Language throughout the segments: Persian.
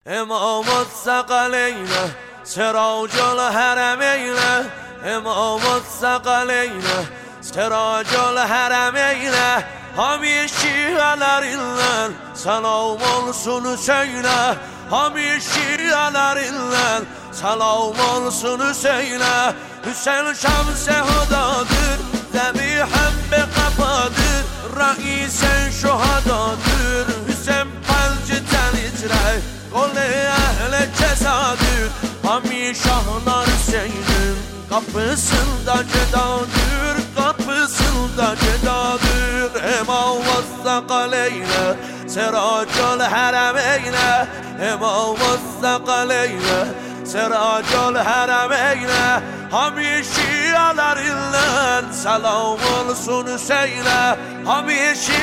امام الثقلین سراج الحرمین، امام الثقلین سراج الحرمین. Hamı şialarından selam olsun söyle, hamı şialarından selam olsun söyle. Hüseyin şemse hudadır, zebihem be kafadır, reisen şuhadadır. Hüseyin pelciten icre, golü ehle cezadır. Hamı şahlar Hüseyin'in kapısında cedadır, kapısında cedadır. امام الثقلین سراج الحرمین، امام الثقلین سراج الحرمین. Hamı şialarından selam olsun Hüseyin'e, hamı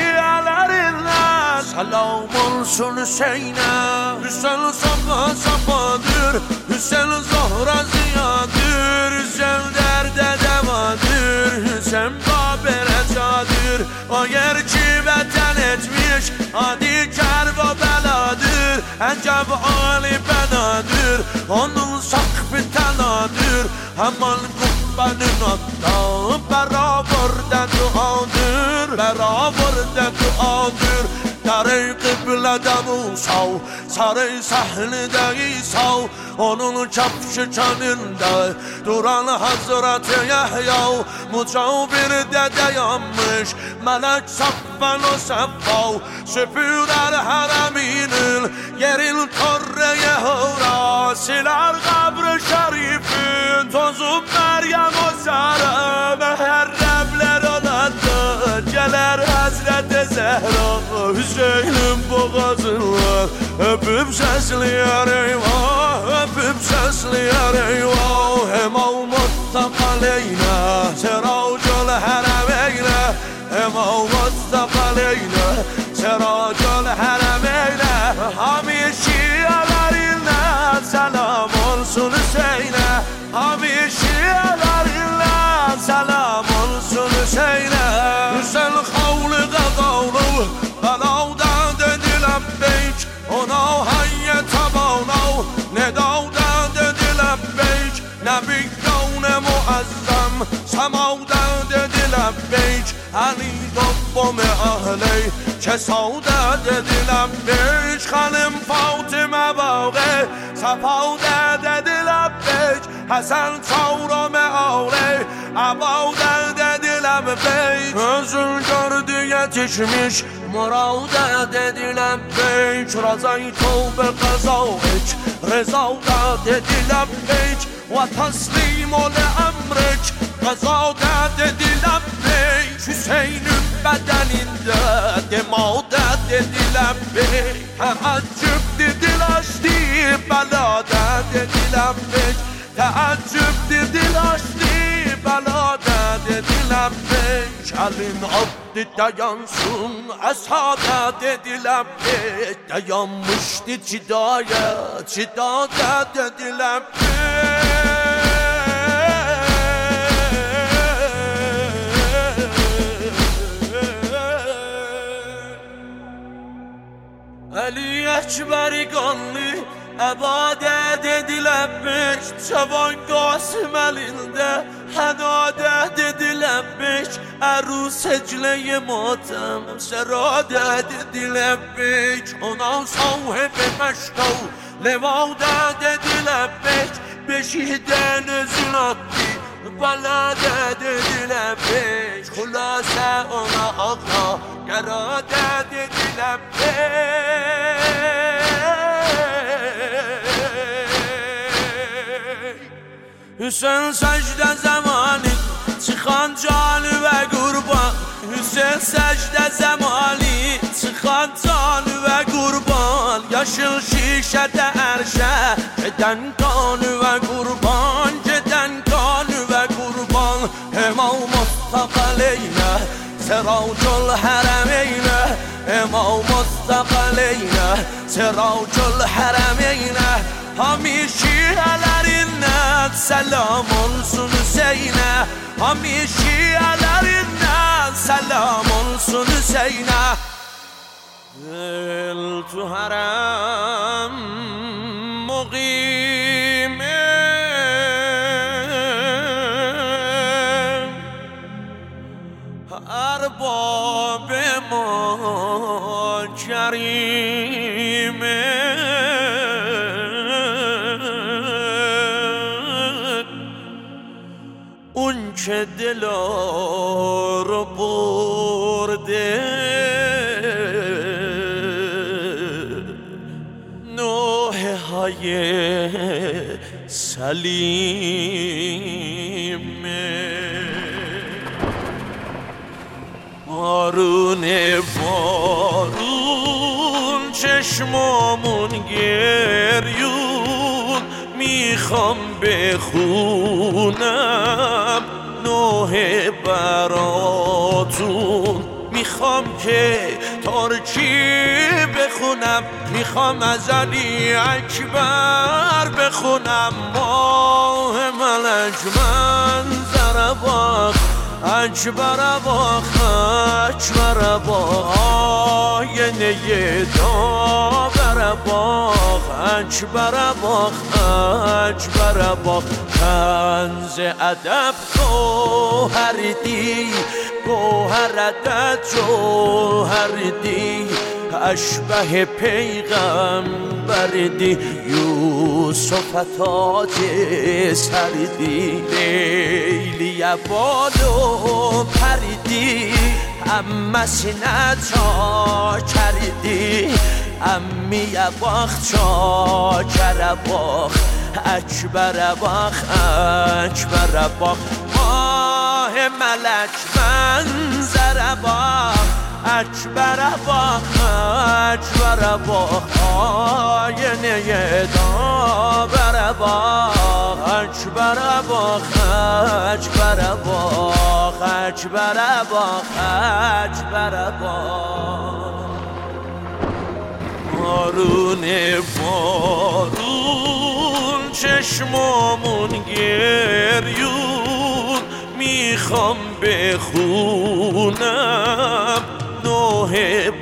şialarından selam olsun Hüseyin'e. Hüseyin safa safadır, Hüseyin Zahra ziyadır, Hüseyin derde devadır, Hüseyin babere cadır. O gerçi vətən etmiş adi kərv o beladır, əncəb ali benadır, onun sakfı tənadır. Hemen kubbenin hatta beraber duadır, beraber duadır. Dere kıblede Musa, sarı sahnede İsa, onun çapşı çanında duran Hazreti Yahya. Mucavir de yanmış melek saffen o seffa, süpürer hareminin yerin torreye hura, siler kabr-ı şerifin tozu Meryem o Zahra. Meherremler oladı geler Hazreti Zehra, Hüseyin'in boğazınlar öpüp sesliyer eyvah, öpüp sesliyer eyvah. Emam الثقلین سراج الحرمین، امام الثقلین سراج الحرمین. Hamı şialarından selam olsun Hüseyin'e, hamı şialarından selam olsun Hüseyin'e. Hüseyin havlığa qavlu belauda dedi lebbeyk, ona hayye tabavlav nedavda dedi lebbeyk. Nebiyyun muazzam semavda dedi lebbeyk, Ali dobbom ahli kesavda dedi lebbeyk. Hanım Fatıma bağı sefavda dedi lebbeyk, Hasan çavram ağli abavda dedi lebbeyk. Özün gördü yetişmiş murada dedi lebbeyk, Razay tövbe qaza ek rezavda dedi lebbeyk. Ve taslim ol emrek qazada dedi lebbeyk, Hüseyin'in bedeninde demada dedi lebbeyk. Teaccüp dil açtı belada dedi lebbeyk, teaccüp dil açtı belada dedi lebbeyk. Elin abdi dayansın esada dedi lebbeyk, dayanmıştı cidaya cidada dedi lebbeyk. Ali Ekber qanlı əbadət edilənmiş, Cavan Qasım əlində hədadət edilənmiş, ərus eclə-i matəm səradət edilənmiş. Ona sahibi məşqav levadət edilənmiş, beşikdən özün attı بلادت دلم پیش، خلاصه ona آقا قرادت دلم پیش. Hüseyin secde zamanı çıkan canı ve kurban, Hüseyin secde zamanı çıkan canı ve kurban. Yaşıl şişede erşe giden kanı ve kurban, giden kanı ve kurban. Emam الثقلین سراج الحرمین، امام الثقلین سراج الحرمین. Hamı şialarından selam olsun Hüseyin'e, hamı şialarından selam olsun Hüseyin'e. دل تو حرم که دلا رو برده نوحه های سلیمه بارون چشمامون گریون میخوام بخونم نوحه براتون میخوام که ترکی بخونم میخوام از علی اکبر بخونم ماه ملک منظر باغ اکبر باغ اکبر باغ آینه داور باغ اکبر باغ اکبر باغ کنز ادب گوهر دی گوهر عدد جوهر دی اشبه پیغمبر دی یوسف تاج سردی لیلی بالو پردی اما سینه چا کردی امی باخ چا کرباخ اکبر باخ اکبر باخ ماه ملک منظر باخ اکبر باخ اکبر باخ آینه داور باخ اکبر باخ اکبر باخ اکبر باخ اکبر باخ بارون چشمامون گریون میخوام بخونم نوحه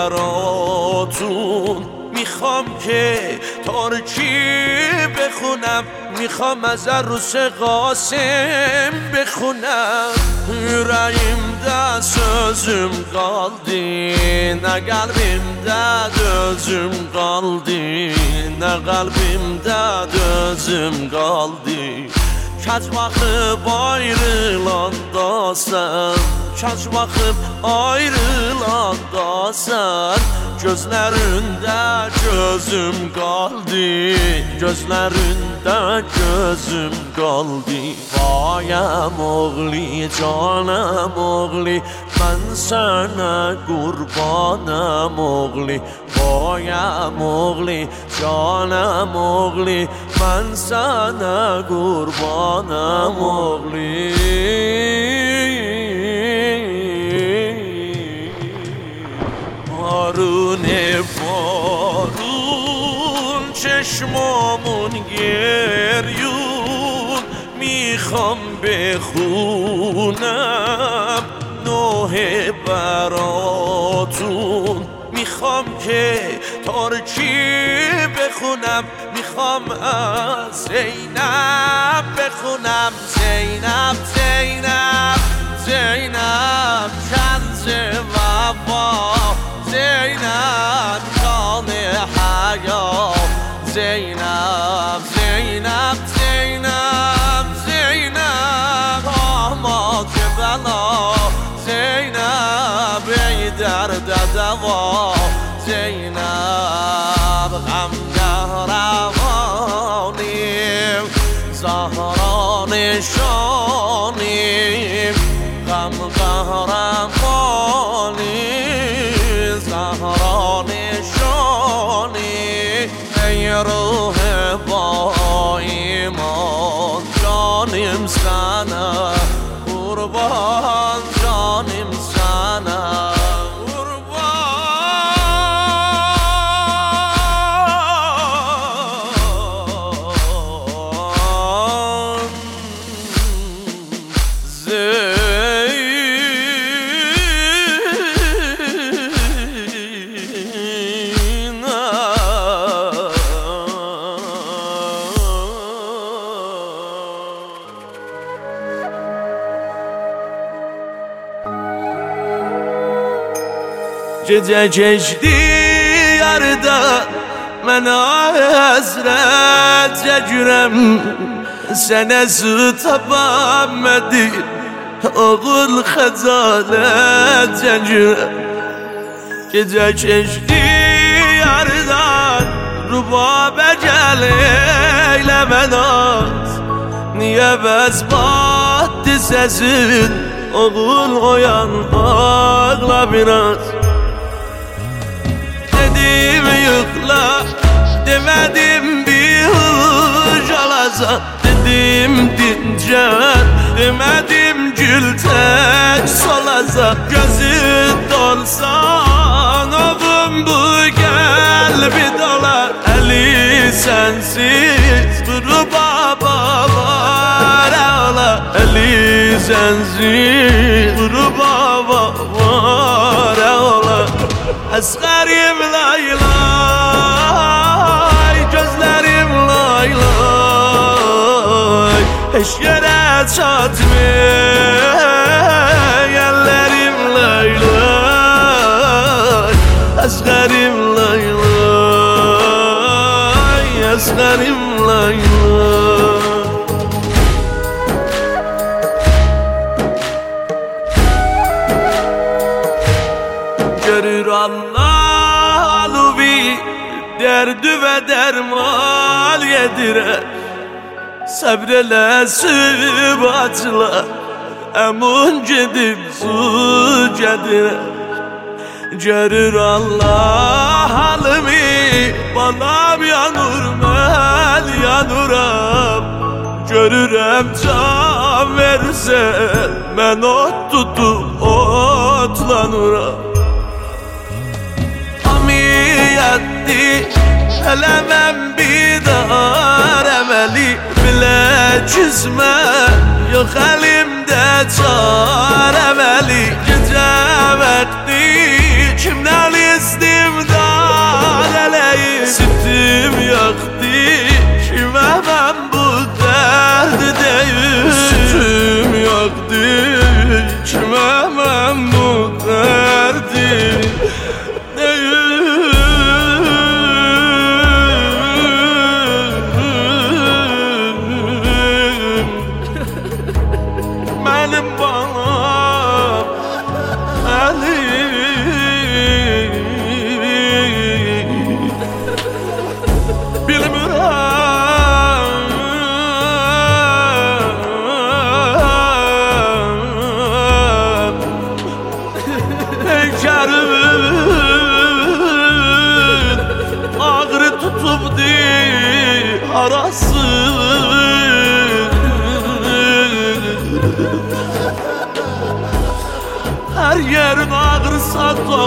براتون میخوام که ترکی بخونم میخوام از عروس قاسم بخونم yüreğimde sözüm kaldı ne kalbimde dözüm kaldı ne kalbimde dözüm kaldı kaç bakıp ayrılanda sen kaç bakıp ayrılanda sen gözlerinde gözüm kaldı gözlerinde gözüm kaldı bayam oğli canım oğli ben sana kurbanım oğli bayam oğli canım oğli ben sana kurbanım oğli بارون چشمامون گریون میخوام بخونم نوحه براتون میخوام که ترکی بخونم میخوام از زینب بخونم زینب زینب زینب کنز وفا زینب جان حیا زینب زینب زینب زینب آماد بلا زینب ای درد دوا زینب غمگه روانیم زهرا نشانیم غم قهرمانی زهرا نشانی ای روح با ایمان جانیم سنه قربان جانیم سنه Gece geçti yerden Mən həsrət çəkirəm Sene zıtabamedi oğul xəcalet cəncirə Gecə keçdi yardan rubabə gəl eyləmə naz Niyə bəz batdı səsin oğul oyan ağla biraz Dedim yıkla demedim bir hıç alazan Dedim dincel demedim gül tek solazan Gözün dolsan oğlum bu kalbi dolar Eli sensiz duru baba var ağla Eli sensiz duru baba var ağla Əsğərim laylay, gözlərim laylay Heç yerə çatmır, əllərim laylay Əsğərim laylay, əsğərim laylay Görür Allah alubi Derdi ve dermal yedirer Səbrələsib acılar Əmun gedib su gədirər Görür Allah halimi Balam yanır mən yanıram Görürəm can versən Mən ot tutub otlanıram Amiyətdi Eləməm bidar əməli Bilə cizmə Yox əlimdə çar əməli Gecə vəqti Kimdən istimdad eləyim Sütüm yoxdi Kimə mən bu dərdi deyim Sütüm yoxdi Kimə mən bu dərdi Arası Her yerin ağrısa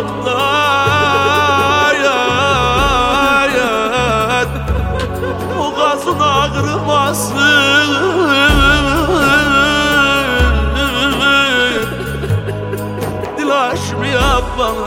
doktor Boğazın ağrımasın Dil aşmıyor bana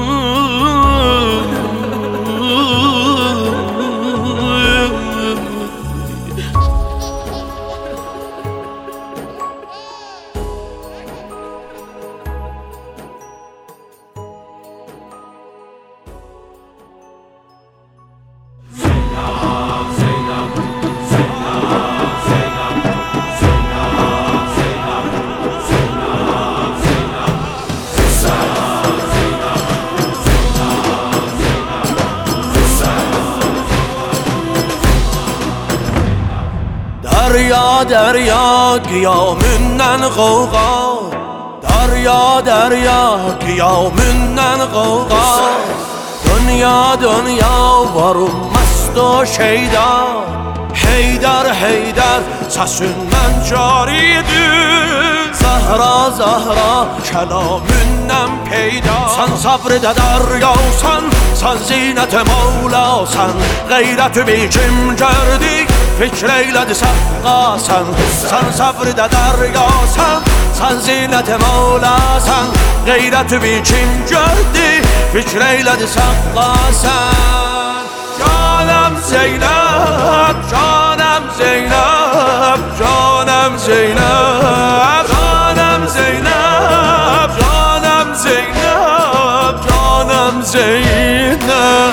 Derya derya qiyamündən qovğa Derya derya qiyamündən qovğa Dünya dünya varım məst o şeyda Heydər heydər səsindən caridir Zahra zahra kəlamündən peyda Sən sabrıda dəryausan Sən zinət-i mavlasan Qeyrət-ü kim gördük Fikr eylədi səqqasən Sən sabrıda dəryasan Sən zinət-i mavlasan Qeyrət-ü kim gördü Fikr eylədi səqqasən Canım Zeynəb Canım Zeynəb Canım Zeynəb Canım Zeynəb Canım Zeynəb Canım Zeynəb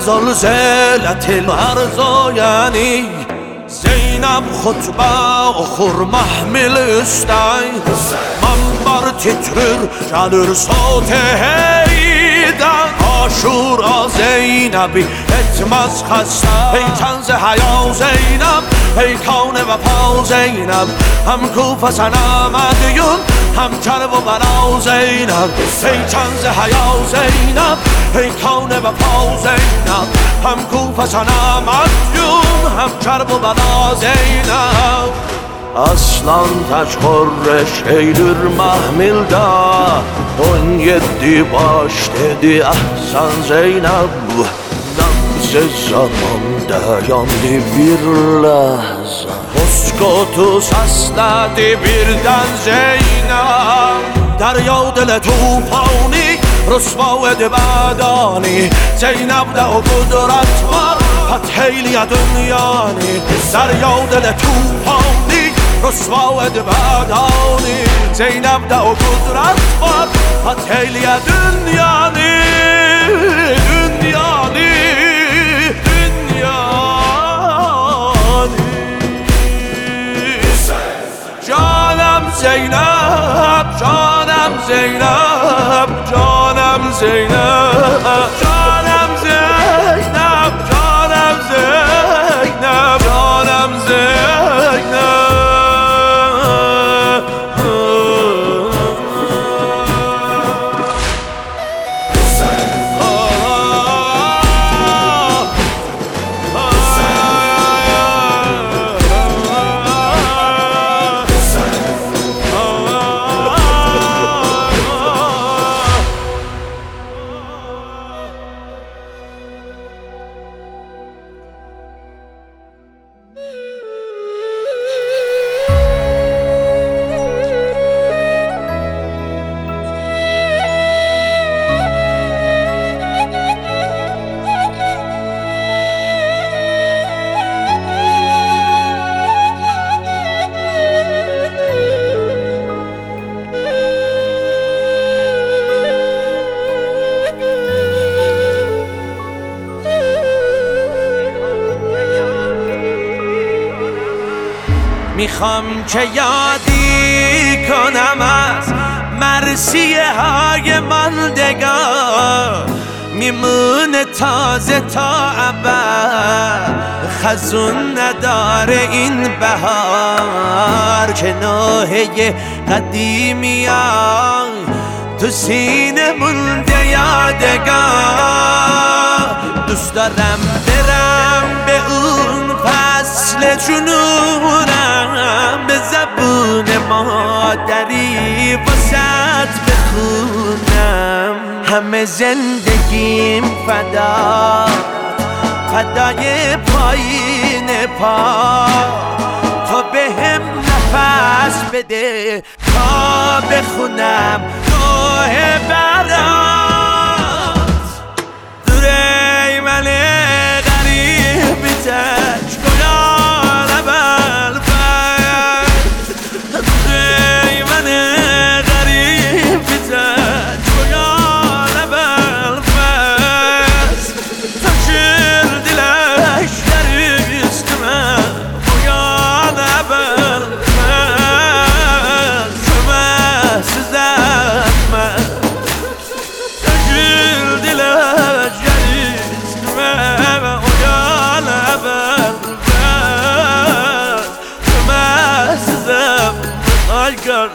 زلزلت الارض یعنی زینب خطبه okur mahmil üstay Mambar titrir gelir sote heyden Aşura Zeynep'i etmez hasta Ey kenze haya Zeynep Ey kavne vefa Zeynep Hem kufa sana medyun Hem kerv و bela Zeynep Ey kenze haya Zeynep Ey kavne vefa Zeynep Hem kufa sana medyun Hem kerv و bela Zeynep Aslan taç korreş eylür mahmilda 17 baş dedi ahsan Zeynep Nabz zaman dayandı bir lahza Bozkurtu səslədi birdən Zeynep Derya dil tufani rüsva edib ədani Zeynep'de o kudret var Feth eyliye dünyanı Derya dil tufani rüsva edib ədani Zeynep'de o kudret var Feth eyliye dünyanı Dünyanı Dünyanı Canım Zeynep Canım Zeynep Canım Zeynep Canım Zeynep Canım Zeynep Canım Zeynep میخوام که یادی کنم از مرثیه های ماندگار میمونه تازه تا ابد خزون نداره این بهار که نوحه قدیمیان تو سینه مونده یادگار دوست دارم برم به اون فصل جنونم به زبون مادری واسط بخونم همه زندگیم فدای پایین پا تا بهم نفس بده تا بخونم نوح برات دوره من غریب تک گلان بلفت دوره من غریب تک گلان بلفت تا شیر دلش دریست من گلان بلفت شما سزد من تا شیر دلش دریست من گلان بلفت شما سزد من گلان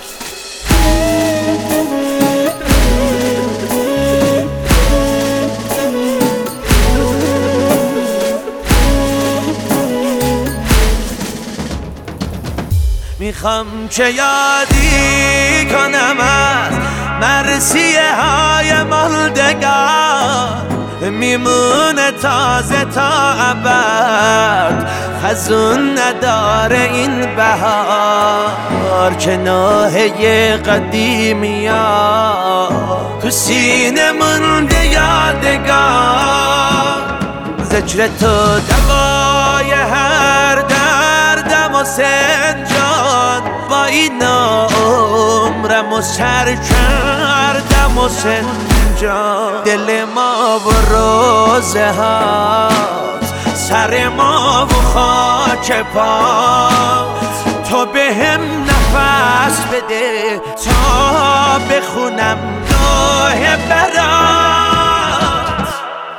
میخوام که یادی کنم از مرثیه های ماندگار میمونه تازه تا ابد خزون نداره این بهار که نوحه قدیمیان تو سینه مونده یادگار ذکر تو دوای هر دردم و سنجان با این عمرم و سر کردم و سنجان جان دل ما و روزه هات سر ما و خاک پات تو به هم نفس بده تا بخونم نوح برات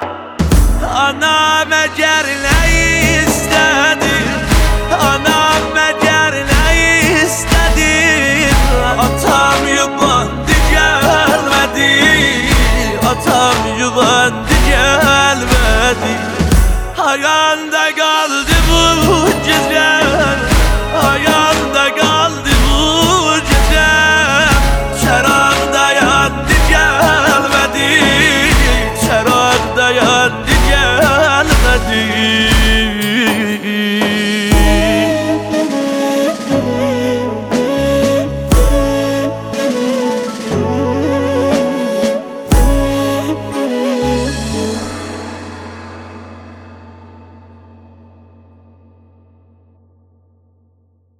آنام اگر نیستدی آنام اگر نیستدی atam yubandı gelmedi atam yubandı gelmedi hayalde kaldı